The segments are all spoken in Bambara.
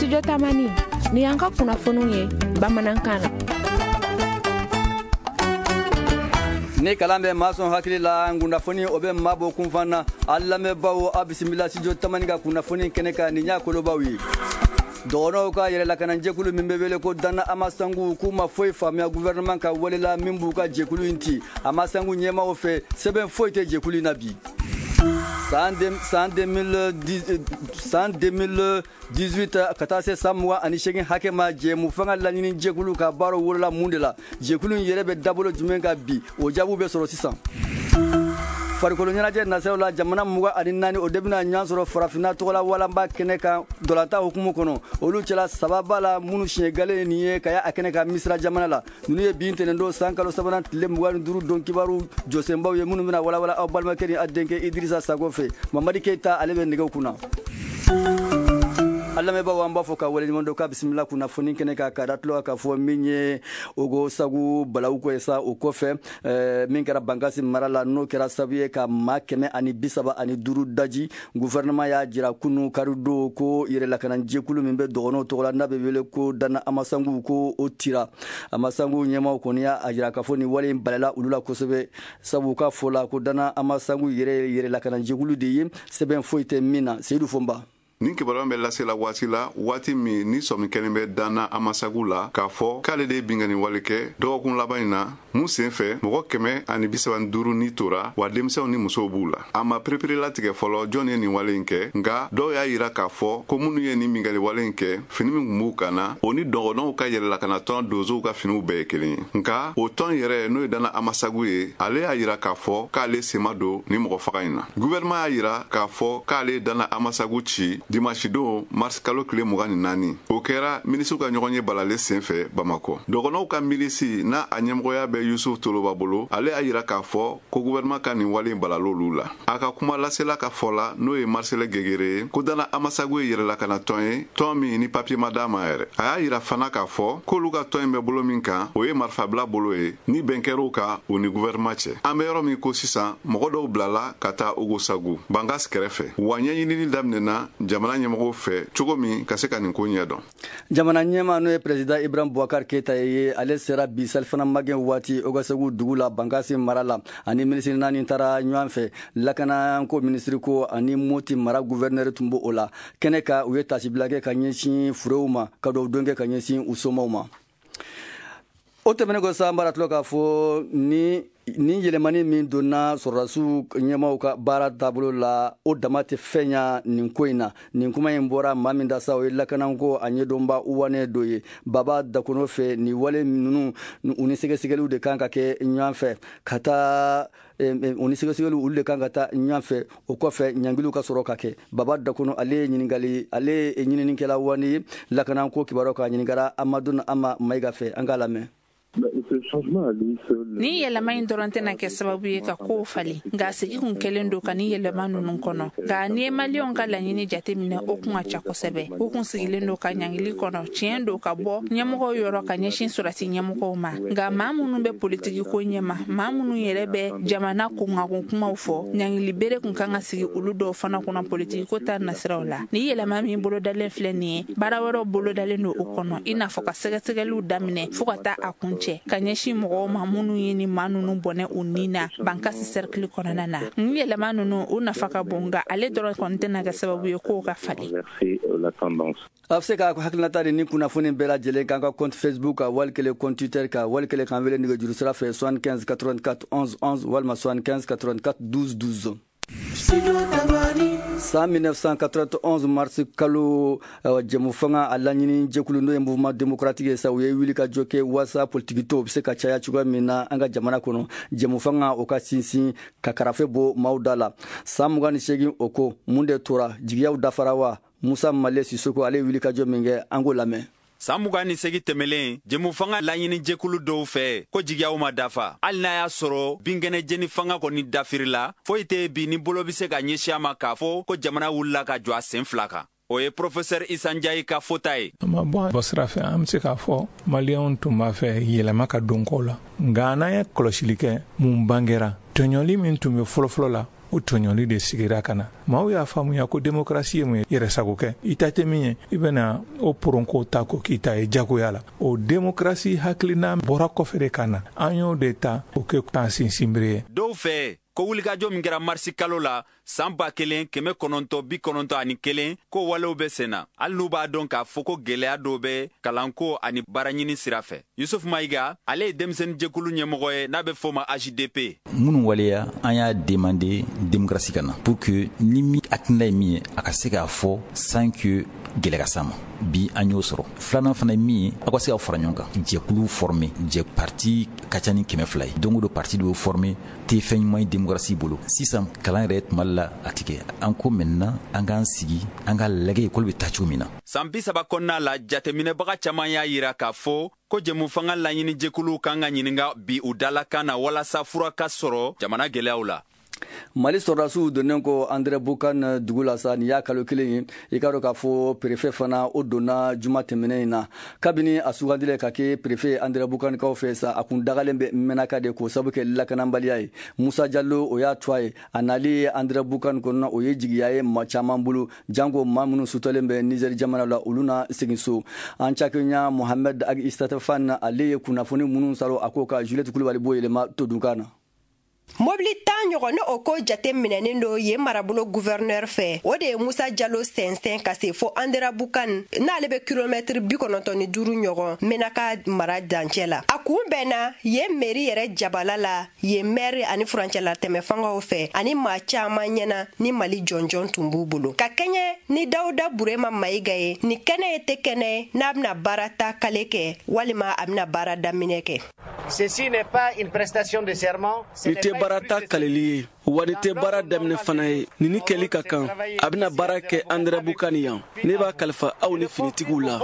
Studio Tamani ni yanka kunnafoniw ye bamanankan na. Ni kalan bɛ maa sɔn hakili la kunnafoni o bɛ maa bɔ kunfan na a lamɛnbaaw a bisimila Studio Tamani ka kunnafoni kɛnɛ kan nin y'a kolobaw ye. Dɔgɔnɔw ka yɛrɛlakanajɛkulu min bɛ wele ko Dana Amasangu k'u ma foyi faamuya gouvernement ka walela min b'u ka jɛkulu in ci. Amasangu ɲɛmaaw fɛ sɛbɛn foyi tɛ jɛkulu in na bi. San 2018 ka taa se san 28 hakɛ ma jɛmu fanga laɲini jɛkulu ka baaraw wolola mun de la jɛkulu in yɛrɛ bɛ dabolo jumɛn ka bi o jaabiw bɛ sɔrɔ sisan. Farikolo ɲɛnajɛ nasiraw la jamana 24 o de bɛna ɲɔgɔn sɔrɔ farafinna tɔgɔla walanba kɛnɛ kan dɔlanta hukumu kɔnɔ olu cɛla sababa la minnu siɲɛgale nin ye ka a kɛnɛ kan Misira jamana la ninnu ye bi ntɛnɛndon san kalo sabanan tile 25 don kibaru jɔsenbaw ye minnu bɛna walawala aw balimakɛ ni a denkɛ Idirisa Sago fɛ Mamadi Keyita ale bɛ nɛgɛw kunna. Alamɛbaaw an b'a fɔ ka waleɲuman dɔn ka bisimila kunnafoni kɛnɛ kan ka datulɔ ka fɔ min ye Ogo Sagu Balawu ko ye sa o kɔfɛ min kɛra Bankasi mara la n'o kɛra sababu ye ka maa 135 daji gouvernement y'a jira kunu karido ko yɛrɛlakanajɛkulu min bɛ dɔgɔnɔw tɔgɔ la n'a bɛ wele ko Dana Amasangu ko o tira Amasangu ɲɛmaaw kɔni y'a jira k'a fɔ nin wale in balela olu la kosɛbɛ sabu ka fɔ la ko Dana Amasangu yɛrɛlakanajɛkulu de ye sɛbɛn foyi tɛ min na Seydou Fomba. Nin kibaruya bɛ lase la waati min ni sɔmi kɛlen bɛ Dana Amasangu la k'a fɔ k'ale de ye bingani wale kɛ dɔgɔkun laban in na mun sen fɛ mɔgɔ 135 ni tora wa denmisɛnw ni musow b'u la a ma perepere latigɛ fɔlɔ jɔn ye nin wale in kɛ nka dɔw y'a yira k'a fɔ ko minnu ye nin bingani wale in kɛ fini min tun b'u kan na o ni dɔgɔnɔw ka yɛrɛlakana tɔn donsow ka finiw bɛɛ ye kelen ye nka o tɔn yɛrɛ n'o ye Dana Amasangu ye ale y'a yira k'a fɔ k'ale sen ma don ni mɔgɔ faga in na gouvernement y'a yira k'a fɔ k'ale Dana Amasangu ci dimanche don mars kalo tile 24 o kɛra minisiriw ka ɲɔgɔn ye balale senfɛ Bamako dɔgɔnɔw ka milisi n'a a ɲɛmɔgɔya bɛ Yusuf Toloba bolo ale y'a yira k'a fɔ ko gouvernement ka nin wale balalolu la a ka kuma lasela ka fɔ la n'o ye Marcel Gegere ye ko Dana Amasangu ye yɛrɛlakana tɔn ye tɔn min ni papier ma d'a ma yɛrɛ a y'a yira fana k'a fɔ k'olu ka tɔn in bɛ bolo min kan o ye marifabila bolo ye ni bɛn kɛr'o kan o ni gouvernement cɛ an bɛ yɔrɔ min ko sisan mɔgɔ dɔw bilala ka taa Ogo Sagu Bangas kɛrɛfɛ wa ɲɛɲinini daminɛna jamana ɲɛmɔgɔ fɛ cogo min ka se ka nin ko ɲɛdɔn jamana ɲɛma n'o ye président Ibrahim Boubacar Keita ye ale sera bi salifana magɛn waati Ogasagu dugu la Bankasi mara la ani ministre naani taara ɲɔgɔn fɛ lakana ko ministre ko ani Moti mara gouverneur tun b'o la kɛnɛ ka u ye tasibila kɛ ka ɲɛsin furew ma ka dɔw don kɛ ka ɲɛsin u somɔgɔw ma o tɛmɛnen ko sa baara tulɔ k'a fɔ ni yɛlɛmani min donna sɔrɔdasiw ɲɛmaaw ka baara taabolo la o dama tɛ fɛn ya nin ko in na nin kuma in bɔra maa min da sa o ye lakanako a ɲɛdɔnba Uwane dɔ ye Baba Dakono fɛ ni wale ninnu u ni sɛgɛsɛgɛliw de kan ka kɛ ɲɔgɔn fɛ ka taa u ni sɛgɛsɛgɛliw olu de kan ka taa ɲɔgɔn fɛ o kɔfɛ ɲangiliw ka sɔrɔ ka kɛ Baba Dakono ale ye ɲininikɛla Uwane ye lakanako kibaruyaw ka ɲininkara Amadou Ama Mayiga fɛ an k'a lamɛn. Ni yɛlɛma in dɔrɔn tɛna kɛ sababu ye ka kow fali nka sigi kun kɛlen don ka ni yɛlɛma ninnu kɔnɔ nka ni ye maliyɛnw ka laɲini jate minɛ o kun ka ca kosɛbɛ o kun sigilen don ka ɲangili kɔnɔ tiɲɛ don ka bɔ ɲɛmɔgɔw yɔrɔ ka ɲɛsin surasi ɲɛmɔgɔw ma nka maa minnu bɛ politiki ko ɲɛma maa minnu yɛrɛ bɛ jamana kɔngakun kumaw fɔ ɲangili bere kun kan ka sigi olu dɔw fana kunna politiki ko ta nasiraw la ni yɛlɛma min bolodalen filɛ nin ye baara wɛrɛw bolodalen don o kɔnɔ i n'a fɔ ka sɛgɛsɛgɛliw daminɛ fo ka taa a kun cɛ ka ɲɛsin mɔgɔw ma minnu ye ni maa ninnu bɔnɛ u ni na Bankasi cercle kɔnɔna na ni yɛlɛma ninnu u nafa ka bon nka ale dɔrɔn kɔni tɛna kɛ sababu ye kow ka fali a bɛ se ka hakilinata de ni kunnafoni bɛɛ lajɛlen kan ka compte Facebook ka wali kelen compte Twitter ka wali kelen kan wele nɛgɛjuru sira fɛ 75 84 11 11 walima 75 84 12 12 San 1991 mars kalo jɛmu fanga a laɲini jɛkulu n'o ye mouvement démocratique ye sa u ye wuli ka jɔ kɛ wasa politique tɔw bɛ se ka caya cogoya min na an ka jamana kɔnɔ jɛmu fanga o ka sinsin ka karafe bɔ maaw da la san 28 o ko mun de tora jigiyaw dafara wa Musa Male Sisoko ale wuli ka jɔ min kɛ an k'o lamɛn. San 28 tɛmɛlen jɛmu fanga laɲini jɛkulu dɔw fɛ ko jigiyaw ma dafa hali n'a y'a sɔrɔ binkɛnɛ jɛni fanga kɔni dafirila foyi tɛ bi ni bolo bɛ se ka ɲɛsin a ma k'a fɔ ko jamana wulila ka jɔ a sen fila kan o ye professeur Issa Ndiaye ka fota ye. Bɔ sira fɛ an bɛ se k'a fɔ maliyɛnw tun b'a fɛ yɛlɛma ka don kow la nka n'an ye kɔlɔsili kɛ mun bangera tɔɲɔli min tun bɛ fɔlɔfɔlɔ la o tɔɲɔli de sigira ka na maaw y'a faamuya ko démocratie ye mun ye yɛrɛsago kɛ i ta tɛ min ye i bɛna o poronko ta ko k'i ta ye jagoya la o démocratie hakilina bɔra kɔfɛ de ka na an y'o de ta o kɛ tan sinsinbere ye dɔw fɛ ko wulikajɔ min kɛra marisi kalo la san 1991 ko walew bɛ sen na hali n'u b'a dɔn k'a fɔ ko gwɛlɛya dɔw bɛ kalanko ani baaraɲini sira fɛ Yusuf Mayiga ale ye denmisɛnnin jɛkulu ɲɛmɔgɔ ye n'a bɛ fɔ ma AJDP minnu waleya an y'a demandé démocratie ka na pour que ni mi hakilina ye min ye a ka se k'a fɔ sans que gɛlɛ ka s'a ma bi an y'o sɔrɔ filanan fana ye min ye aw ka se ka fara ɲɔgɔn kan jɛkulu formé jɛ parti ka ca ni 200 ye don o don parti de bɛ formé tɛ fɛn ɲuman ye démocratie bolo sisan kalan yɛrɛ tuma la a tigɛ an ko maintenant an k'an sigi an ka lajɛ école bɛ taa cogo min na san 30 kɔnɔna la jateminɛbaga caman y'a yira k'a fɔ ko jɛmufanga laɲini jɛkuluw kan ka ɲininka bi u dalakan na walasa fura ka sɔrɔ jamana gɛlɛyaw la Mali sɔrɔdasiw donnen ko André Boucan dugu la sa nin y'a kalo kelen ye i k'a dɔn k'a fɔ préfet fana o donna juma tɛmɛnen in na kabini a sugandile ka kɛ préfet André Boucan kaw fɛ sa a kun dagalen bɛ Menaka de ko sabu kɛ lakanabaliya ye Musa Jallo o y'a to a ye a nali André Boucan kɔnɔna o ye jigiya ye maa caman bolo janko maa minnu sutɔlen bɛ Niger jamana la olu na segin so an cakɛɲa Mohamed Ag Istatefan ale ye kunnafoni minnu salo a ko ka Juliette Kulibali b'o yɛlɛma to dunkan na mobili 10 ɲɔgɔn ni o ko jate minɛnen do ye marabolo gouverneur fɛ o de ye Musa Jallo sɛnsɛn ka se fo André Boucan n'ale bɛ kilomètre 95 ɲɔgɔn Menaka mara dancɛ la a kun bɛnna ye mairie yɛrɛ jabala la ye maire ani furancɛla tɛmɛ fangaw fɛ ani maa caman ɲɛna ni Mali jɔnjɔn tun b'u bolo ka kɛɲɛ ni Dawuda Burema Mayiga ye ni kɛnɛ ye tɛ kɛnɛ n'a bɛna baara ta kale kɛ walima a bɛna baara daminɛ kɛ Ceci n'est pas une prestation de serment. Barata kaleli ye wari tɛ baara daminɛ fana ye nin kɛli ka kan a bɛna baara kɛ André Boucan yan ne b'a kalifa aw ni finitigiw la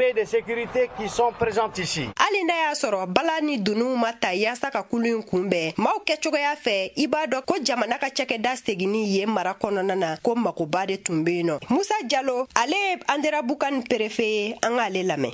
hali n'a y'a sɔrɔ bala ni dununw ma ta yaasa ka kulu in kunbɛn maaw kɛcogoya fɛ i b'a dɔn ko jamana ka cɛkɛda seginni ye mara kɔnɔna na ko makoba de tun bɛ yen nɔ Musa Jallo ale ye André Boucan préfet ye an k'ale lamɛn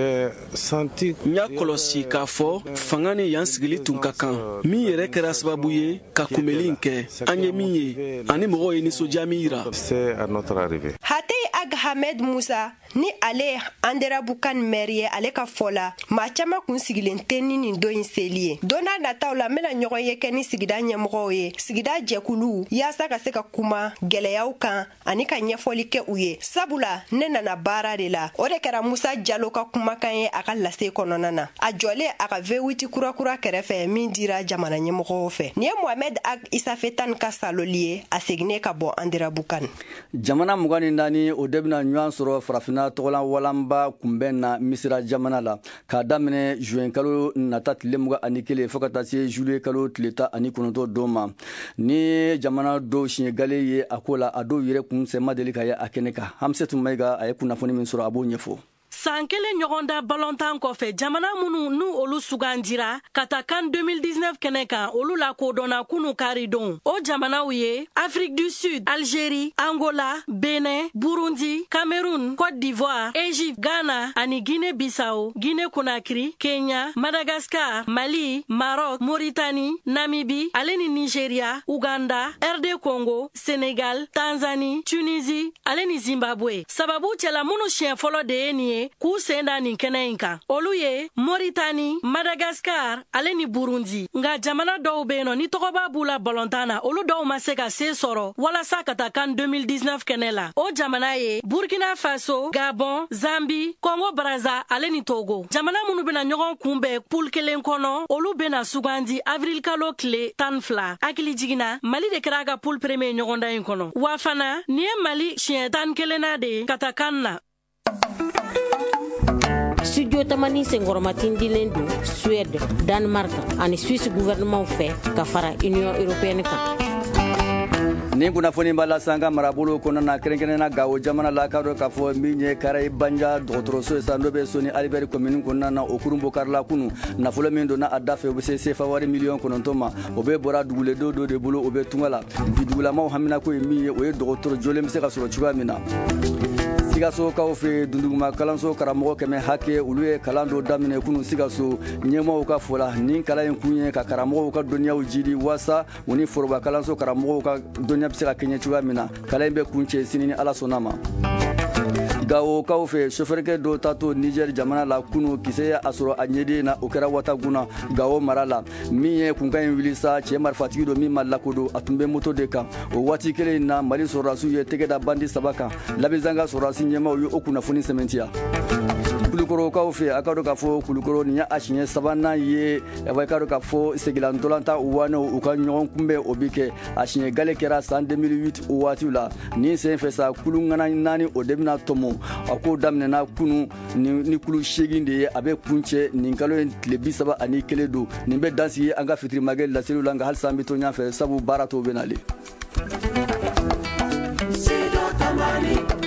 n y'a kɔlɔsi k'a fɔ fanga ni yan sigili tun ka kan min yɛrɛ kɛra sababu ye ka kunbɛli in kɛ an ye min ye ani mɔgɔw ye nisɔndiya min yira Hatei Ag Hamed Musa ni ale André Boucan maire ye ale ka fɔ la maa caman kun sigilen tɛ ni nin don in seli ye don n'a nataw la n bɛna ɲɔgɔn ye kɛ ni sigida ɲɛmɔgɔw ye sigida jɛkuluw yaasa ka se ka kuma gɛlɛyaw kan ani ka ɲɛfɔli kɛ u ye sabula ne nana baara de la o de kɛra Musa Jallo ka kumakan ye a ka lase kɔnɔna na a jɔlen a ka V8 kurakura kɛrɛfɛ min dira jamana ɲɛmɔgɔw fɛ ni ye Mohamed Ag Isafetan ka saloli ye a seginnen ka bɔ André Boucan jamana 24 o de bɛna ɲɔgɔn sɔrɔ farafina tɔgɔlan walanba kunbɛn na Misira jamana la k'a daminɛ juin kalo nata tile 21 fo ka taa se juillet kalo tile 19 don ma ni jamana dɔw siɲɛgale ye a ko la a dɔw yɛrɛ kun sɛma deli ka ye a kɛnɛ kan Hamsatu Mayiga a ye kunnafoni min sɔrɔ a b'o ɲɛfɔ san kelen ɲɔgɔn da balontan kɔfɛ jamana minnu n'u olu sugandira ka ta kan 2019 kɛnɛ kan olu la kodɔnna kunu karidon o jamanaw ye Afrique du Sud, Algérie, Angola, Benin, Burundi, Cameroun, Côte d'Ivoire, Égypte, Ghana ani Guinée-Bissau, Guinée-Conakry, Kenya, Madagascar, Mali, Maroc, Mauritanie, Namibie, ale ni Nigeria, Uganda, RD Congo, Sénégal, Tanzanie, Tunisie, ale ni Zimbabwe. Sababu cɛla minnu siɲɛ fɔlɔ de ye nin ye k'u sen da nin kɛnɛ in kan olu ye Mauritanie, Madagascar ale ni Burundi nga jamana dɔw be yen ni tɔgɔba b'u la balontan na olu dɔw ma se ka se sɔrɔ walasa ka ta kan 2019 kɛnɛ la o jamana ye Burkina Faso, Gabon, Zambie, Congo Brazza ale ni Togo jamana minnu bena ɲɔgɔn kunbɛn pool kelen kɔnɔ olu bena sugandi avril kalo tile 12 hakili jiginna Mali de kɛra ka pool premier ɲɔgɔnda in kɔnɔ wa fana ni ye Mali siɲɛ 11 de ye ka ta kan na Studio Tamani Sengoromatin dilen do Suède, Danemark ani Suisse gouvernement fɛ ka fara Union Européenne kan. Ni kunnafoni b'a la sanga marabolo kɔnɔna kɛrɛnkɛrɛnna Gawo jamana la k'a dɔn k'a fɔ min ye Karaye Banja dɔgɔtɔrɔso ye sa n'o bɛ Soni Alibɛri commune kɔnɔna na o kurun bɔkari la kunu nafolo min donna a da fɛ o bɛ se CFA wari miliyɔn 9 ma o bɛ bɔra duguledenw dɔ de bolo o bɛ tunga la bi dugulamaw hamina ko ye min ye o ye dɔgɔtɔrɔ jɔlen bɛ se ka sɔrɔ cogoya min na Sikasokaw fɛ dunduguma kalanso karamɔgɔ kɛmɛ hakɛ olu ye kalan dɔ daminɛ kunu Sikaso ɲɛmɔgɔw ka fɔ la nin kalan in kun ye ka karamɔgɔw ka dɔnniyaw jidi wasa u ni foroba kalanso karamɔgɔw ka dɔnniya bɛ se ka kɛɲɛ cogoya min na kalan in bɛ kun cɛ sini ni Ala sɔnna ma. Gawokaw fɛ chauffeurkɛ dɔ tato Niger jamana la kunu kisɛ y'a sɔrɔ a ɲɛden na o kɛra Wataguna Gawo mara la min ye kunkan in wuli sa cɛ marifatigi dɔ min ma lakodon a tun bɛ moto de kan o waati kelen in na Mali sɔrɔdasiw ye tɛgɛ da bandi 3 kan Labɛnzanga sɔrɔdasi ɲɛmaw ye o kunnafoni sɛmɛntiya. Kulukorokaw fɛ a ka dɔn k'a fɔ Kulukoro nin y'a siɲɛ 3nan ye a ka dɔn k'a fɔ segilantɔlanta Uwanew u ka ɲɔgɔn kunbɛn o bi kɛ a siɲɛ gale kɛra san 2008 o waatiw la nin sen fɛ sa kulungana 4 o de bɛna tɔmɔ a ko daminɛna kunu ni kulu 8 de ye a bɛ kun cɛ nin kalo in tile 31 don nin bɛ dansigi an ka fitirimakɛ laseliw la nka halisa an bɛ to ɲɔgɔn fɛ sabu baara tɔw bɛ nale.